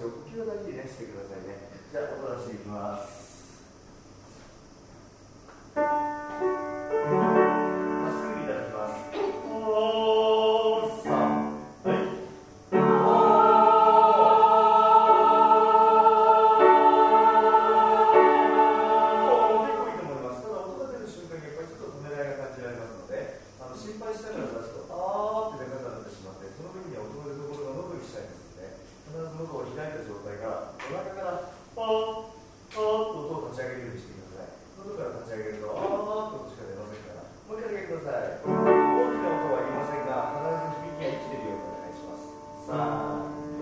ょう。呼吸だけね、してくださいね。じゃあ、音出していきます。まっすぐいただきます。さあ、はい。結構いいと思います。ただ、音が出る瞬間にやっぱりちょっと止められが感じられますので、心配しながら出すと、あーって出方になってしまって、その時には音の出所が喉にしたいですので、必ず喉を開いた状態からお腹からパーッと音を立ち上げるようにしてください。喉から立ち上げるとあーっと音しか出ませんから、もう一回だけください。大きな音はいりませんが、必ず響きが生きているようにお願いします。さあ、はい。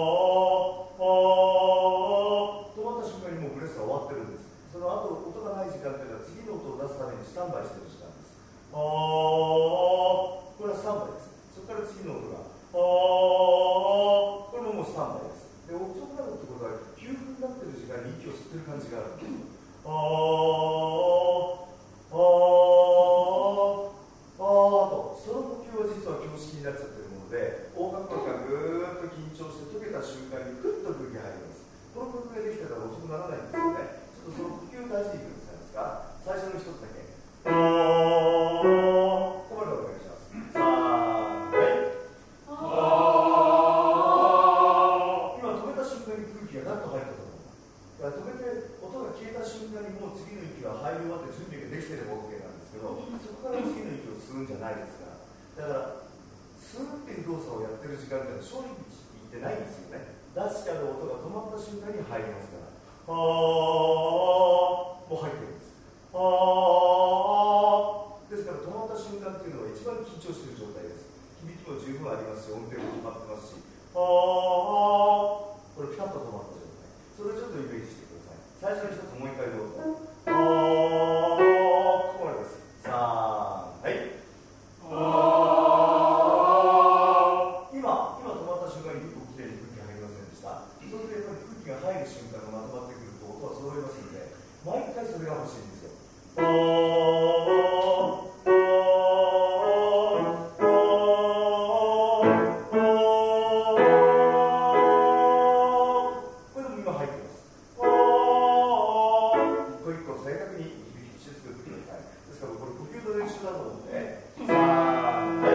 ない状してる感じがあるんですよ。と、その呼吸は実は胸式になっちゃってるもので、横隔膜がぐーっと緊張して溶けた瞬間にふっと空気が入ります。この呼吸ができてたら遅くならないんですよね。ちょっとその呼吸を大事にいくんですが、最初の一つだけ。ここまでお願いします。さあ、はい。今止めた瞬間に空気がガッと入ったと思う。だから止めて音が消えた瞬間にもう次の息が入り終わって準備ができてれば OK なんですけど、そこから次の息を吸うんじゃないですから。だから吸うっていう動作をやってる時間って正直言ってないんですよね。確かな音が止まった瞬間に入りますから。もう入ってるんです。ですから止まった瞬間っていうのは一番緊張している状態です。響きも十分ありますし、音程も決まってますし、これピタッと止まった状態。それをちょっとイメージしてください。最初に一つもう一回どうぞ。ここまでです。さあ、はい。今止まった瞬間に結構きれいに空気が入りませんでした。そうするとやっぱり空気が入る瞬間がまとまってくると音は揃いますので、毎回それが欲しいんですよ。これでも今入ってます。一個一個正確に響きして作ってください。ですからこれ呼吸の練習だと思って、さあ、はい。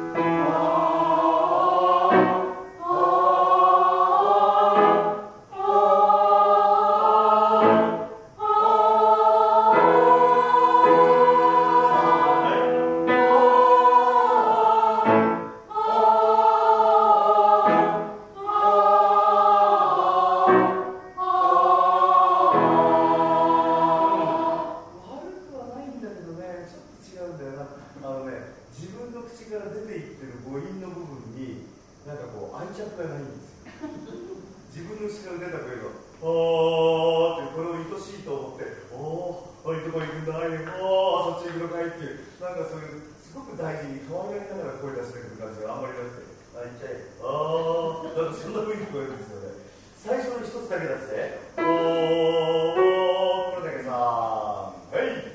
自分の口から出ていってる母音の部分になんかこう愛着がないんですよ。自分の口から出た声が「あー」ってこれを愛しいと思って「おー、どこ行くんだい、おー、そっち行くのかい」っていうなんかそういうすごく大事に可愛がりながら声出してくる感じがあんまりなくて「あ、行っちゃえ」「あー」なんかそんな風に聞こえるんですよね。最初の一つだけ出して「おー」これだけさーはい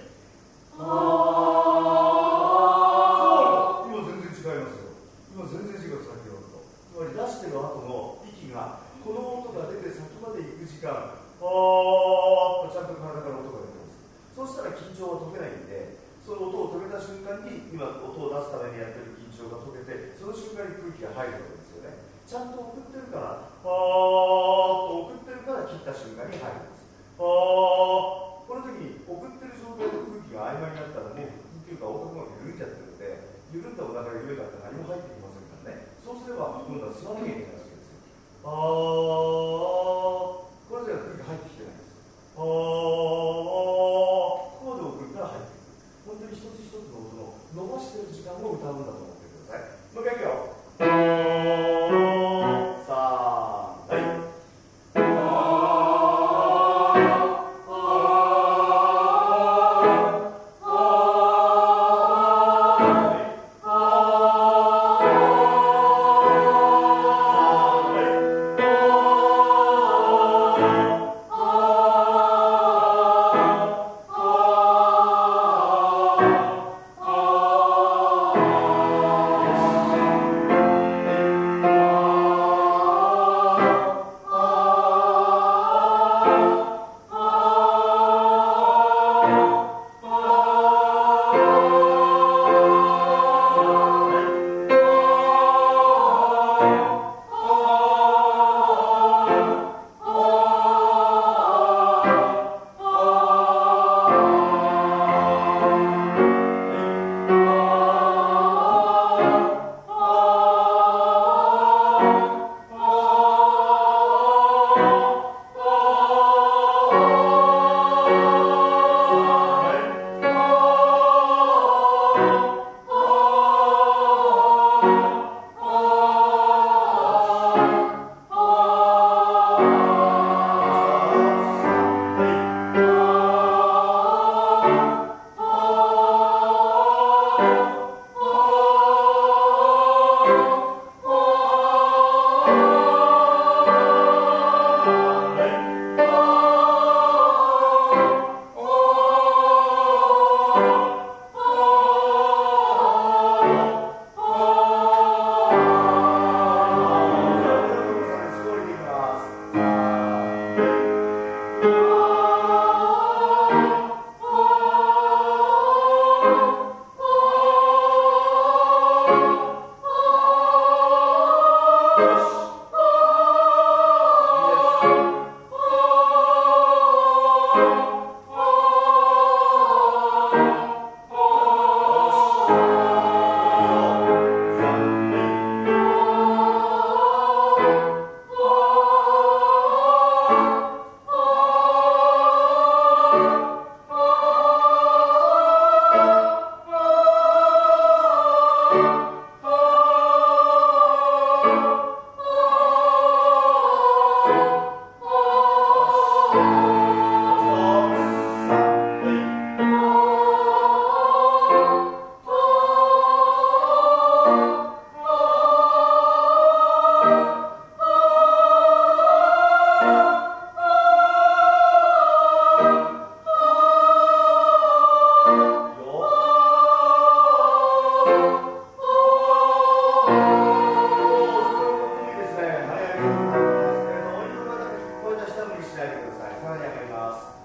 今全然違う、さっきの音。つまり出してる後の息がこの音が出て先まで行く時間、とちゃんと体から音が出てます。そうしたら緊張は解けないんで、その音を止めた瞬間に今音を出すためにやってる緊張が解けて、その瞬間に空気が入るわけですよね。ちゃんと送ってるからと送ってるから切った瞬間に入るんです。この時に送ってる状態の空気が曖昧になったらもう呼吸が横隔膜が緩んじゃってるので、緩んだお腹が緩めたって何も入ってきませんからね。そうすれば今度は吸わなきゃいけないわけですよ。これじゃ空気入ってきてないんです。ここまで送るから入ってくる。本当に一つ一つの音の伸ばしてる時間を歌うんだと思ってください。もう一回いくよ。さあ、はい。 しないでください。さらに上がります。